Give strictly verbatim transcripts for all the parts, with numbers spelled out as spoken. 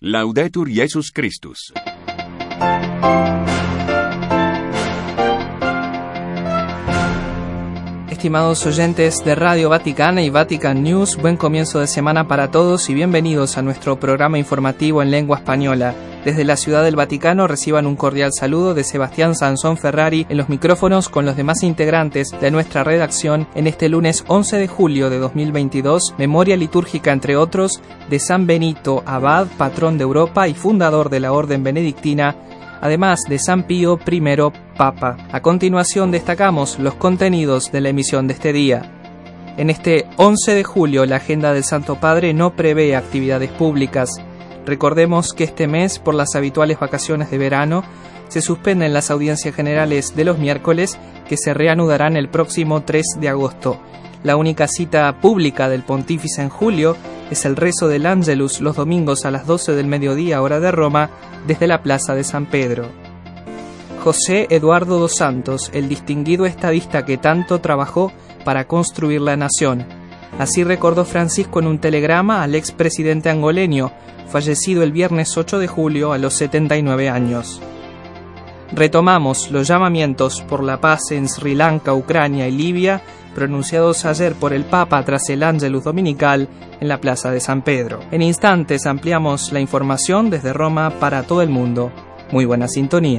Laudetur Jesus Christus. Estimados oyentes de Radio Vaticana y Vatican News, buen comienzo de semana para todos y bienvenidos a nuestro programa informativo en lengua española. Desde la Ciudad del Vaticano reciban un cordial saludo de Sebastián Sansón Ferrari en los micrófonos con los demás integrantes de nuestra redacción en este lunes once de julio de dos mil veintidós, memoria litúrgica entre otros de San Benito, abad, patrón de Europa y fundador de la Orden Benedictina, además de San Pío primero, Papa. A continuación destacamos los contenidos de la emisión de este día. En este once de julio la agenda del Santo Padre no prevé actividades públicas. Recordemos que este mes, por las habituales vacaciones de verano, se suspenden las audiencias generales de los miércoles que se reanudarán el próximo tres de agosto. La única cita pública del Pontífice en julio es el rezo del Ángelus los domingos a las doce del mediodía hora de Roma desde la Plaza de San Pedro. José Eduardo dos Santos, el distinguido estadista que tanto trabajó para construir la nación. Así recordó Francisco en un telegrama al expresidente angoleño, fallecido el viernes ocho de julio a los setenta y nueve años. Retomamos los llamamientos por la paz en Sri Lanka, Ucrania y Libia, pronunciados ayer por el Papa tras el Ángelus dominical en la Plaza de San Pedro. En instantes ampliamos la información desde Roma para todo el mundo. Muy buena sintonía.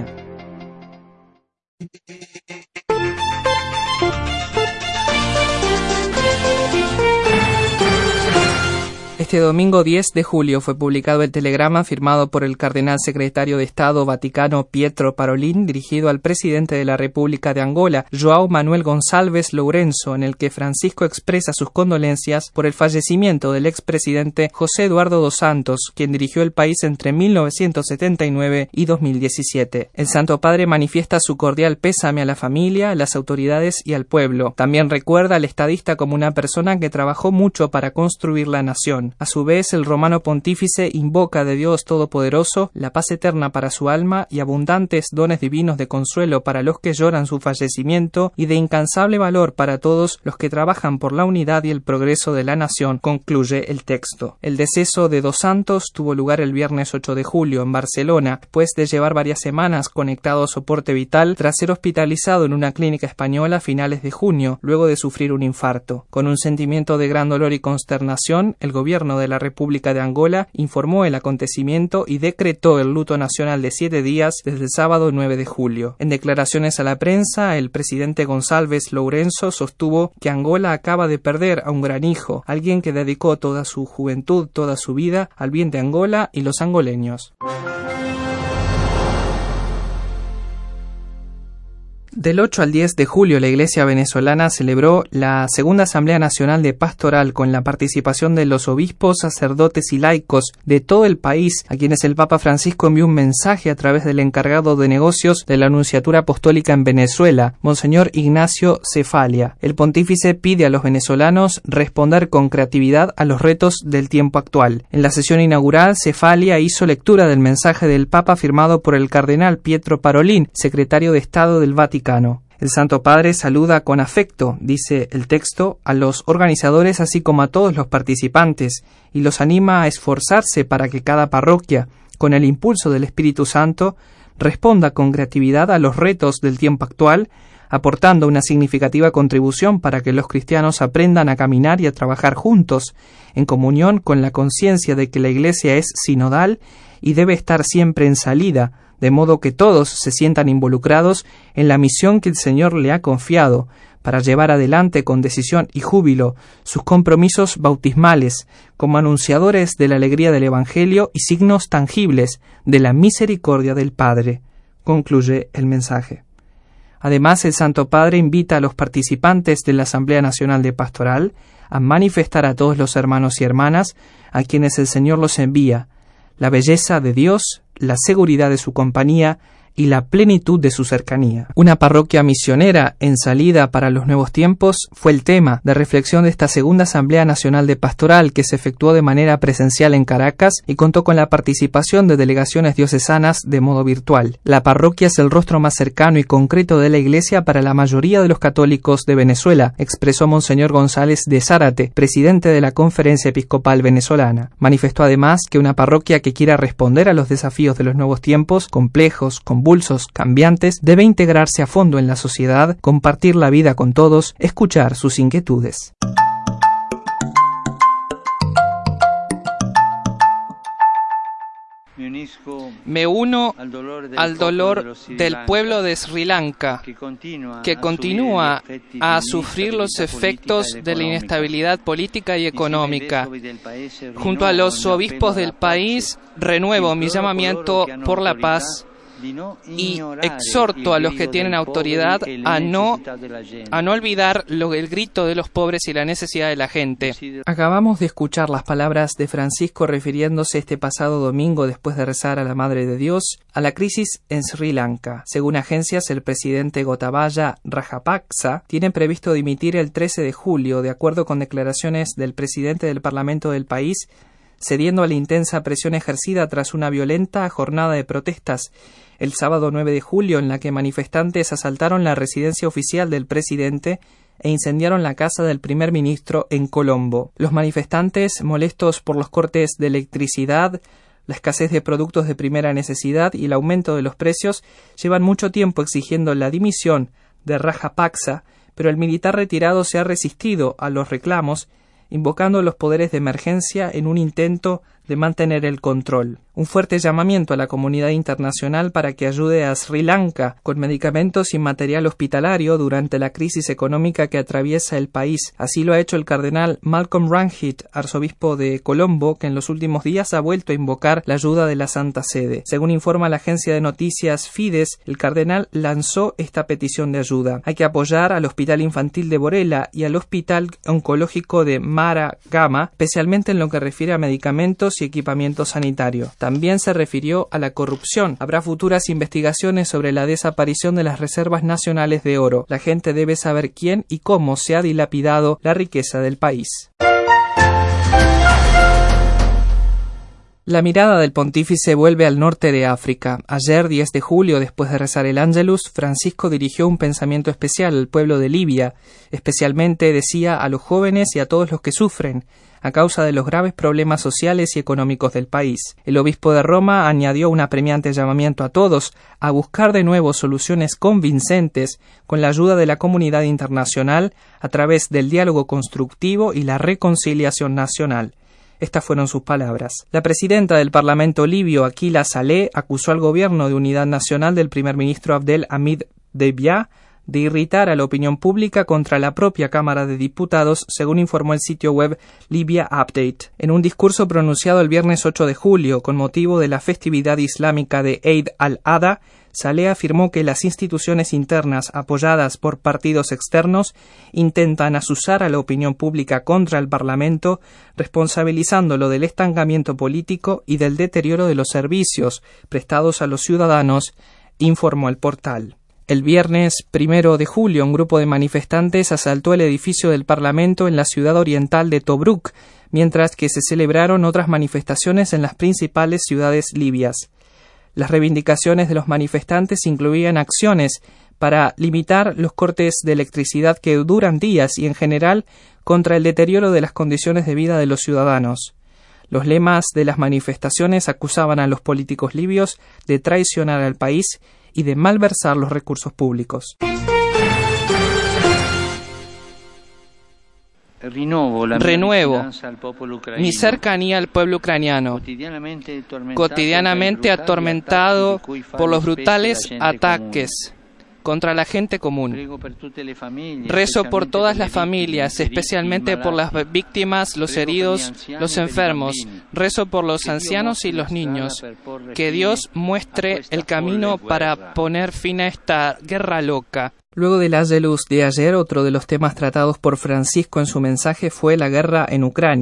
Este domingo diez de julio fue publicado el telegrama firmado por el cardenal secretario de Estado Vaticano Pietro Parolin, dirigido al presidente de la República de Angola, João Manuel Gonçalves Lourenço, en el que Francisco expresa sus condolencias por el fallecimiento del expresidente José Eduardo dos Santos, quien dirigió el país entre mil novecientos setenta y nueve y dos mil diecisiete. El Santo Padre manifiesta su cordial pésame a la familia, a las autoridades y al pueblo. También recuerda al estadista como una persona que trabajó mucho para construir la nación. A su vez, el romano pontífice invoca de Dios Todopoderoso la paz eterna para su alma y abundantes dones divinos de consuelo para los que lloran su fallecimiento y de incansable valor para todos los que trabajan por la unidad y el progreso de la nación, concluye el texto. El deceso de dos santos tuvo lugar el viernes ocho de julio en Barcelona, después de llevar varias semanas conectado a soporte vital tras ser hospitalizado en una clínica española a finales de junio, luego de sufrir un infarto. Con un sentimiento de gran dolor y consternación, el gobierno de la República de Angola informó el acontecimiento y decretó el luto nacional de siete días desde el sábado nueve de julio. En declaraciones a la prensa, el presidente Gonçalves Lourenço sostuvo que Angola acaba de perder a un gran hijo, alguien que dedicó toda su juventud, toda su vida al bien de Angola y los angoleños. Del ocho al diez de julio, la Iglesia venezolana celebró la Segunda Asamblea Nacional de Pastoral con la participación de los obispos, sacerdotes y laicos de todo el país, a quienes el Papa Francisco envió un mensaje a través del encargado de negocios de la Nunciatura Apostólica en Venezuela, Monseñor Ignacio Cefalia. El pontífice pide a los venezolanos responder con creatividad a los retos del tiempo actual. En la sesión inaugural, Cefalia hizo lectura del mensaje del Papa firmado por el cardenal Pietro Parolin, secretario de Estado del Vaticano. El Santo Padre saluda con afecto, dice el texto, a los organizadores así como a todos los participantes y los anima a esforzarse para que cada parroquia, con el impulso del Espíritu Santo, responda con creatividad a los retos del tiempo actual, aportando una significativa contribución para que los cristianos aprendan a caminar y a trabajar juntos, en comunión con la conciencia de que la Iglesia es sinodal y debe estar siempre en salida, de modo que todos se sientan involucrados en la misión que el Señor le ha confiado, para llevar adelante con decisión y júbilo sus compromisos bautismales, como anunciadores de la alegría del Evangelio y signos tangibles de la misericordia del Padre, concluye el mensaje. Además, el Santo Padre invita a los participantes de la Asamblea Nacional de Pastoral a manifestar a todos los hermanos y hermanas a quienes el Señor los envía, la belleza de Dios, la seguridad de su compañía y la plenitud de su cercanía. Una parroquia misionera en salida para los nuevos tiempos fue el tema de reflexión de esta segunda Asamblea Nacional de Pastoral, que se efectuó de manera presencial en Caracas y contó con la participación de delegaciones diocesanas de modo virtual. La parroquia es el rostro más cercano y concreto de la Iglesia para la mayoría de los católicos de Venezuela, expresó Monseñor González de Zárate, presidente de la Conferencia Episcopal Venezolana. Manifestó además que una parroquia que quiera responder a los desafíos de los nuevos tiempos, complejos, convulsos, cambiantes, debe integrarse a fondo en la sociedad, compartir la vida con todos, escuchar sus inquietudes. Me uno al dolor del pueblo de Sri Lanka, que continúa a sufrir los efectos de la inestabilidad política y económica. Junto a los obispos del país, renuevo mi llamamiento por la paz y exhorto a los que tienen autoridad a no, a no olvidar lo, el grito de los pobres y la necesidad de la gente. Acabamos de escuchar las palabras de Francisco refiriéndose este pasado domingo, después de rezar a la Madre de Dios, a la crisis en Sri Lanka. Según agencias, el presidente Gotabaya Rajapaksa tiene previsto dimitir el trece de julio, de acuerdo con declaraciones del presidente del Parlamento del país, cediendo a la intensa presión ejercida tras una violenta jornada de protestas el sábado nueve de julio, en la que manifestantes asaltaron la residencia oficial del presidente e incendiaron la casa del primer ministro en Colombo. Los manifestantes, molestos por los cortes de electricidad, la escasez de productos de primera necesidad y el aumento de los precios, llevan mucho tiempo exigiendo la dimisión de Rajapaksa, pero el militar retirado se ha resistido a los reclamos, invocando los poderes de emergencia en un intento de mantener el control. Un fuerte llamamiento a la comunidad internacional para que ayude a Sri Lanka con medicamentos y material hospitalario durante la crisis económica que atraviesa el país. Así lo ha hecho el cardenal Malcolm Ranjit, arzobispo de Colombo, que en los últimos días ha vuelto a invocar la ayuda de la Santa Sede. Según informa la agencia de noticias Fides, el cardenal lanzó esta petición de ayuda. Hay que apoyar al Hospital Infantil de Borela y al Hospital Oncológico de Mara Gama, especialmente en lo que refiere a medicamentos y equipamiento sanitario. También se refirió a la corrupción. Habrá futuras investigaciones sobre la desaparición de las reservas nacionales de oro. La gente debe saber quién y cómo se ha dilapidado la riqueza del país. La mirada del pontífice vuelve al norte de África. Ayer, diez de julio, después de rezar el Ángelus, Francisco dirigió un pensamiento especial al pueblo de Libia. Especialmente decía a los jóvenes y a todos los que sufren a causa de los graves problemas sociales y económicos del país. El obispo de Roma añadió un apremiante llamamiento a todos a buscar de nuevo soluciones convincentes con la ayuda de la comunidad internacional a través del diálogo constructivo y la reconciliación nacional. Estas fueron sus palabras. La presidenta del Parlamento libio, Aquila Saleh, acusó al gobierno de unidad nacional del primer ministro Abdel Hamid Dbeibeh de irritar a la opinión pública contra la propia Cámara de Diputados, según informó el sitio web Libya Update. En un discurso pronunciado el viernes ocho de julio, con motivo de la festividad islámica de Eid al-Adha, Saleh afirmó que las instituciones internas apoyadas por partidos externos intentan azuzar a la opinión pública contra el Parlamento, responsabilizándolo del estancamiento político y del deterioro de los servicios prestados a los ciudadanos, informó el portal. El viernes primero de julio, un grupo de manifestantes asaltó el edificio del Parlamento en la ciudad oriental de Tobruk, mientras que se celebraron otras manifestaciones en las principales ciudades libias. Las reivindicaciones de los manifestantes incluían acciones para limitar los cortes de electricidad que duran días y, en general, contra el deterioro de las condiciones de vida de los ciudadanos. Los lemas de las manifestaciones acusaban a los políticos libios de traicionar al país y de malversar los recursos públicos. Renuevo mi cercanía al pueblo ucraniano, cotidianamente atormentado por los brutales ataques contra la gente común. Rezo por todas las familias, especialmente por las víctimas, los heridos, los enfermos. Rezo por los ancianos y los niños. Que Dios muestre el camino para poner fin a esta guerra loca. Luego del Ángelus de ayer, otro de los temas tratados por Francisco en su mensaje fue la guerra en Ucrania.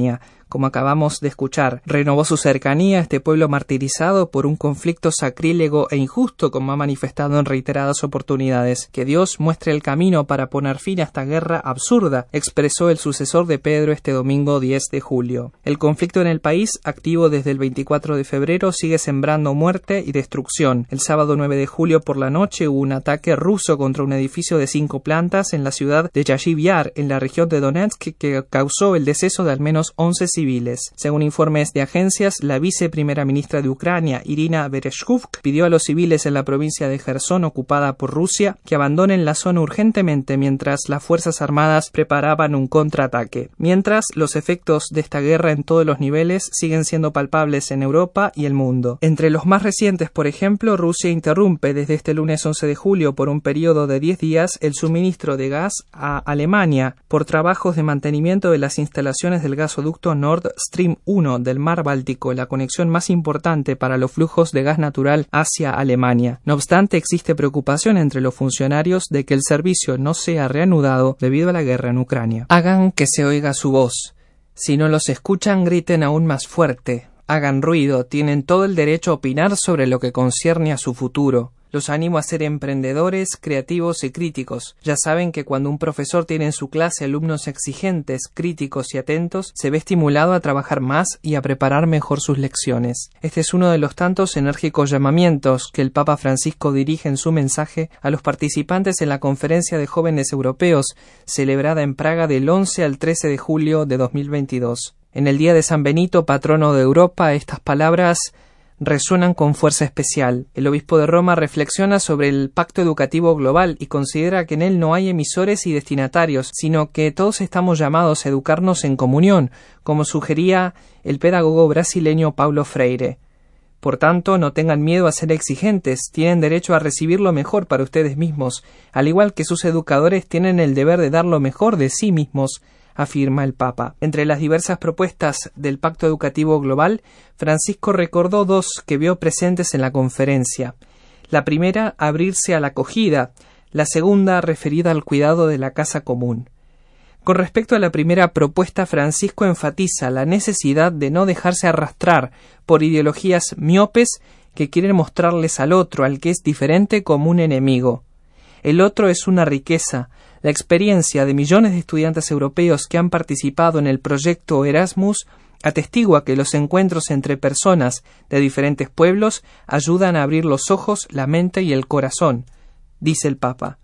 como acabamos de escuchar. Renovó su cercanía a este pueblo martirizado por un conflicto sacrílego e injusto, como ha manifestado en reiteradas oportunidades. Que Dios muestre el camino para poner fin a esta guerra absurda, expresó el sucesor de Pedro este domingo diez de julio. El conflicto en el país, activo desde el veinticuatro de febrero, sigue sembrando muerte y destrucción. El sábado nueve de julio por la noche hubo un ataque ruso contra un edificio de cinco plantas en la ciudad de Yashiv Yar, en la región de Donetsk, que causó el deceso de al menos once civiles. Según informes de agencias, la viceprimera ministra de Ucrania, Irina Vereshchuk, pidió a los civiles en la provincia de Jersón, ocupada por Rusia, que abandonen la zona urgentemente mientras las Fuerzas Armadas preparaban un contraataque. Mientras, los efectos de esta guerra en todos los niveles siguen siendo palpables en Europa y el mundo. Entre los más recientes, por ejemplo, Rusia interrumpe desde este lunes once de julio por un periodo de diez días el suministro de gas a Alemania por trabajos de mantenimiento de las instalaciones del gasoducto Nord Stream uno del Mar Báltico, la conexión más importante para los flujos de gas natural hacia Alemania. No obstante, existe preocupación entre los funcionarios de que el servicio no sea reanudado debido a la guerra en Ucrania. Hagan que se oiga su voz. Si no los escuchan, griten aún más fuerte. Hagan ruido, tienen todo el derecho a opinar sobre lo que concierne a su futuro. Los animo a ser emprendedores, creativos y críticos. Ya saben que cuando un profesor tiene en su clase alumnos exigentes, críticos y atentos, se ve estimulado a trabajar más y a preparar mejor sus lecciones. Este es uno de los tantos enérgicos llamamientos que el Papa Francisco dirige en su mensaje a los participantes en la Conferencia de Jóvenes Europeos, celebrada en Praga del once al trece de julio de dos mil veintidós. En el día de San Benito, patrono de Europa, estas palabras resuenan con fuerza especial. El obispo de Roma reflexiona sobre el pacto educativo global y considera que en él no hay emisores y destinatarios, sino que todos estamos llamados a educarnos en comunión, como sugería el pedagogo brasileño Paulo Freire. Por tanto, no tengan miedo a ser exigentes, tienen derecho a recibir lo mejor para ustedes mismos, al igual que sus educadores tienen el deber de dar lo mejor de sí mismos, afirma el Papa. Entre las diversas propuestas del Pacto Educativo Global, Francisco recordó dos que vio presentes en la conferencia. La primera, abrirse a la acogida, la segunda, referida al cuidado de la casa común. Con respecto a la primera propuesta, Francisco enfatiza la necesidad de no dejarse arrastrar por ideologías miopes que quieren mostrarles al otro, al que es diferente, como un enemigo. El otro es una riqueza. La experiencia de millones de estudiantes europeos que han participado en el proyecto Erasmus atestigua que los encuentros entre personas de diferentes pueblos ayudan a abrir los ojos, la mente y el corazón, dice el Papa.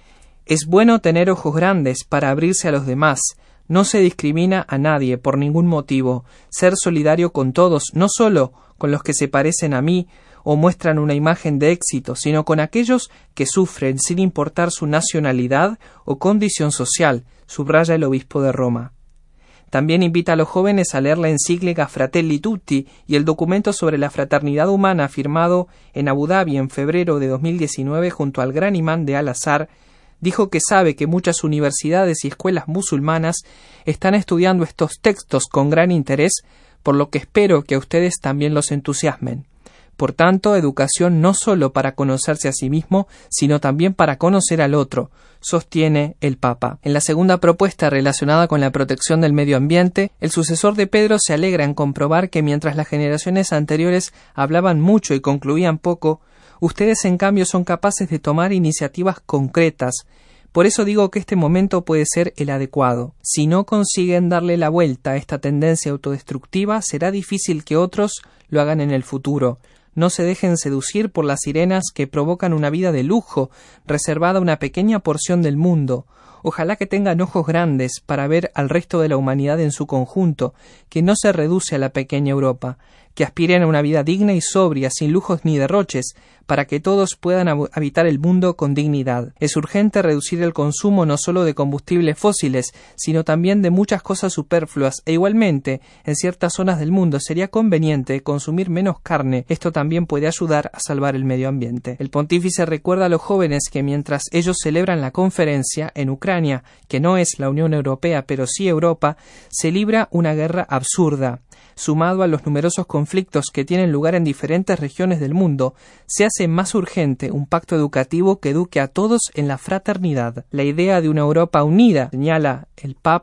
Es bueno tener ojos grandes para abrirse a los demás. No se discrimina a nadie por ningún motivo. Ser solidario con todos, no solo con los que se parecen a mí o muestran una imagen de éxito, sino con aquellos que sufren sin importar su nacionalidad o condición social, subraya el obispo de Roma. También invita a los jóvenes a leer la encíclica Fratelli Tutti y el documento sobre la fraternidad humana firmado en Abu Dhabi en febrero de dos mil diecinueve junto al gran imán de Al-Azhar. Dijo que sabe que muchas universidades y escuelas musulmanas están estudiando estos textos con gran interés, por lo que espero que a ustedes también los entusiasmen. Por tanto, educación no solo para conocerse a sí mismo, sino también para conocer al otro, sostiene el Papa. En la segunda propuesta relacionada con la protección del medio ambiente, el sucesor de Pedro se alegra en comprobar que mientras las generaciones anteriores hablaban mucho y concluían poco, ustedes en cambio son capaces de tomar iniciativas concretas. Por eso digo que este momento puede ser el adecuado. Si no consiguen darle la vuelta a esta tendencia autodestructiva, será difícil que otros lo hagan en el futuro. No se dejen seducir por las sirenas que provocan una vida de lujo, reservada a una pequeña porción del mundo. Ojalá que tengan ojos grandes para ver al resto de la humanidad en su conjunto, que no se reduce a la pequeña Europa, que aspiren a una vida digna y sobria, sin lujos ni derroches, para que todos puedan habitar el mundo con dignidad. Es urgente reducir el consumo no solo de combustibles fósiles, sino también de muchas cosas superfluas, e igualmente, en ciertas zonas del mundo sería conveniente consumir menos carne. Esto también puede ayudar a salvar el medio ambiente. El pontífice recuerda a los jóvenes que mientras ellos celebran la conferencia en Ucrania, que no es la Unión Europea, pero sí Europa, se libra una guerra absurda. Sumado a los numerosos conflictos que tienen lugar en diferentes regiones del mundo, se hace más urgente un pacto educativo que eduque a todos en la fraternidad. La idea de una Europa unida, señala el Papa,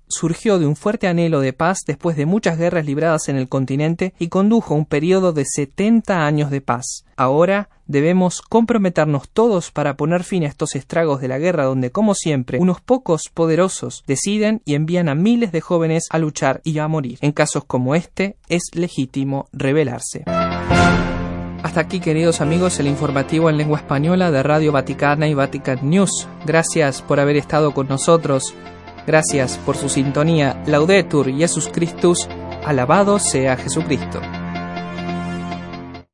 surgió de un fuerte anhelo de paz después de muchas guerras libradas en el continente y condujo un periodo de setenta años de paz. Ahora debemos comprometernos todos para poner fin a estos estragos de la guerra donde, como siempre, unos pocos poderosos deciden y envían a miles de jóvenes a luchar y a morir. En casos como este, es legítimo rebelarse. Hasta aquí, queridos amigos, el informativo en lengua española de Radio Vaticana y Vatican News. Gracias por haber estado con nosotros. Gracias por su sintonía. Laudetur Jesus Christus. Alabado sea Jesucristo.